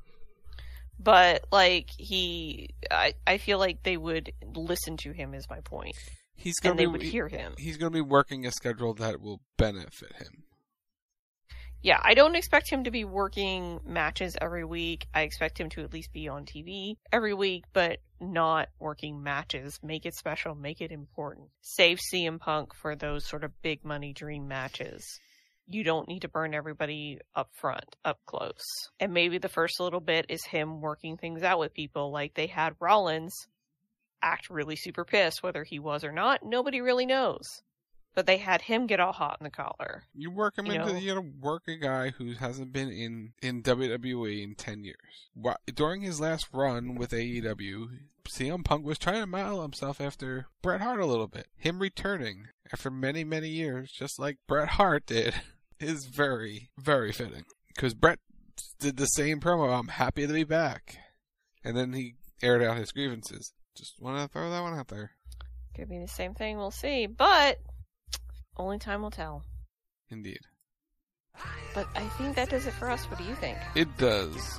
But, like, he, I, I feel like they would listen to him, is my point. He's gonna and be, they would hear him. He's going to be working a schedule that will benefit him. Yeah, I don't expect him to be working matches every week. I expect him to at least be on T V every week, but not working matches. Make it special, make it important. Save C M Punk for those sort of big money dream matches. you don't need to burn everybody up front, up close. And maybe the first little bit is him working things out with people. Like they had Rollins act really super pissed, whether he was or not, nobody really knows. But they had him get all hot in the collar. You work him you into, know? you gotta work a guy who hasn't been in, in W W E in ten years. During his last run with A E W, C M Punk was trying to model himself after Bret Hart a little bit. Him returning after many, many years, just like Bret Hart did, is very, very fitting. Because Bret did the same promo, I'm happy to be back. And then he aired out his grievances. Just want to throw that one out there. Could be the same thing, we'll see. But only time will tell. Indeed. But I think that does it for us. What do you think? It does.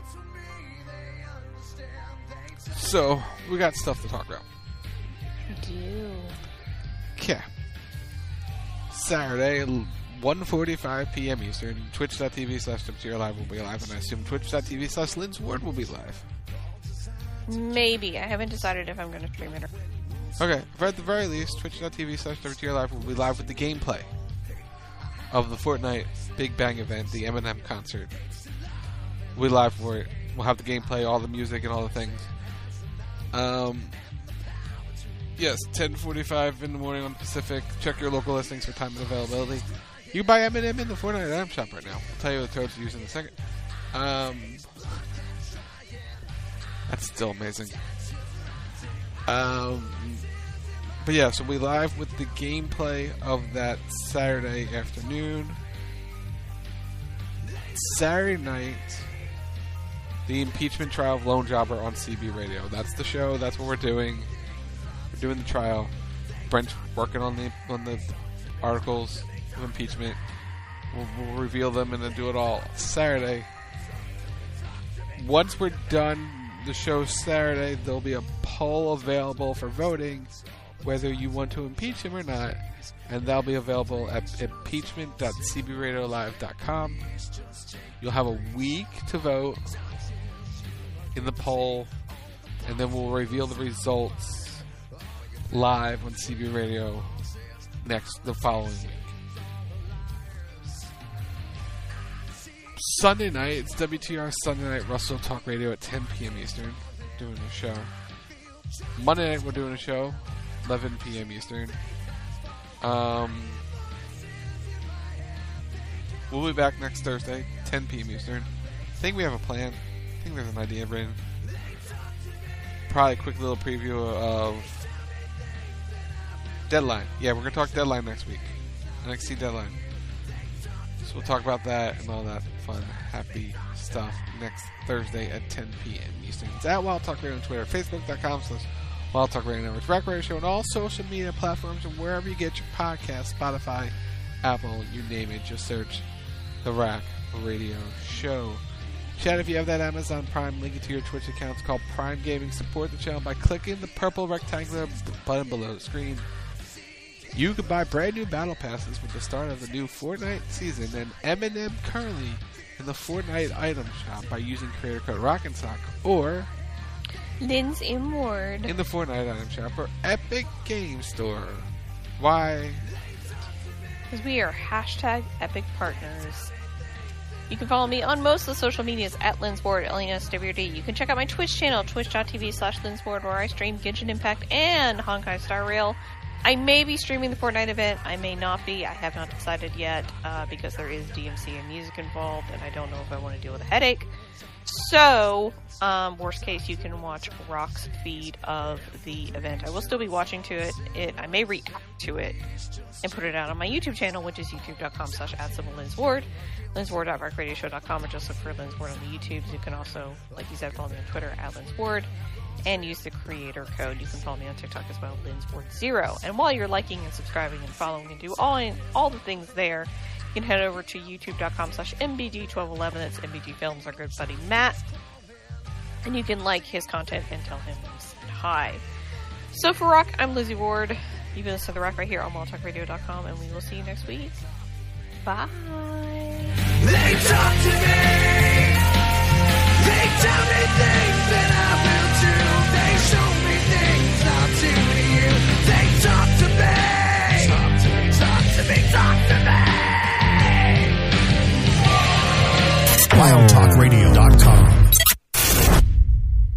So, we got stuff to talk about. We do. Yeah. Saturday, one forty-five p.m. Eastern, twitch.tv slash WTR Live will be live, and I assume twitch.tv slash Lynn's Word will be live. Maybe. I haven't decided if I'm going to stream it or Okay, for at the very least, twitch.tv slash WTR Live will be live with the gameplay of the Fortnite Big Bang event, the Eminem concert. We'll be live for it. We'll have the gameplay, all the music, and all the things. Um, yes, ten forty-five in the morning on Pacific. Check your local listings for time and availability. You can buy Eminem in the Fortnite item shop right now. I'll tell you what codes to use in a second. Um, that's still amazing. Um, but yeah, so we live with the gameplay of that Saturday afternoon. Saturday night, the impeachment trial of Lone Jobber on C B Radio. That's the show. That's what we're doing. We're doing the trial. Brent's working on the on the articles of impeachment. We'll, we'll reveal them and then do it all Saturday. Once we're done the show Saturday, there'll be a poll available for voting whether you want to impeach him or not, and that'll be available at impeachment dot c b radio live dot com. You'll have a week to vote in the poll, and then we'll reveal the results live on C B Radio next the following week. Sunday night, it's W T R Sunday Night Russell Talk Radio at ten p.m. Eastern, doing a show. Monday night, we're doing a show, eleven p.m. Eastern. Um, we'll be back next Thursday, ten p.m. Eastern. I think we have a plan. I think there's an idea written. Probably a quick little preview of Deadline. Yeah, we're going to talk Deadline next week. N X T Deadline. So we'll talk about that and all that fun, happy stuff next Thursday at ten p.m. Eastern. It's at Wild Talk Radio on Twitter, facebook.com slash Wild Talk Radio Network, Rack Radio Show, and all social media platforms and wherever you get your podcast, Spotify, Apple, you name it. Just search The Rack Radio Show. Chat, if you have that Amazon Prime, link it to your Twitch account. It's called Prime Gaming. Support the channel by clicking the purple rectangular button below the screen. You can buy brand new battle passes with the start of the new Fortnite season and Eminem currently in the Fortnite item shop by using creator code ROCK'n'SOCK or Lynn's Ward in the Fortnite item shop or Epic Game Store. Why? Because we are hashtag Epic Partners. You can follow me on most of the social medias at Lynn's Ward, L E N S W D. You can check out my Twitch channel, twitch.tv slash Lynn's Ward, where I stream Genshin Impact and Honkai Star Rail. I may be streaming the Fortnite event. I may not be. I have not decided yet uh, because there is D M C and music involved, and I don't know if I want to deal with a headache. So, um, worst case, you can watch Rock's feed of the event. I will still be watching to it. it I may react to it and put it out on my YouTube channel, which is youtube.com slash at symbol Lynn's Ward. Lynn's Ward dot rack radio show dot com, or just look for Lynn's Ward on the YouTubes. You can also, like you said, follow me on Twitter at Lynn's Ward. And use the creator code. You can follow me on TikTok as well, Lynn's Ward Zero. And while you're liking and subscribing and following and do all all the things there, you can head over to youtube.com slash mbg1211. That's M B G Films, our good buddy Matt. And you can like his content and tell him I said hi. So for Rock, I'm Lizzie Ward. You've been listening to The Rock right here on wild talk radio dot com, and we will see you next week. Bye. They talk to me. They tell me things that I will do. They show me things I'll do to you. They talk to me. Talk to me, talk to me, talk to me. wild talk radio dot com.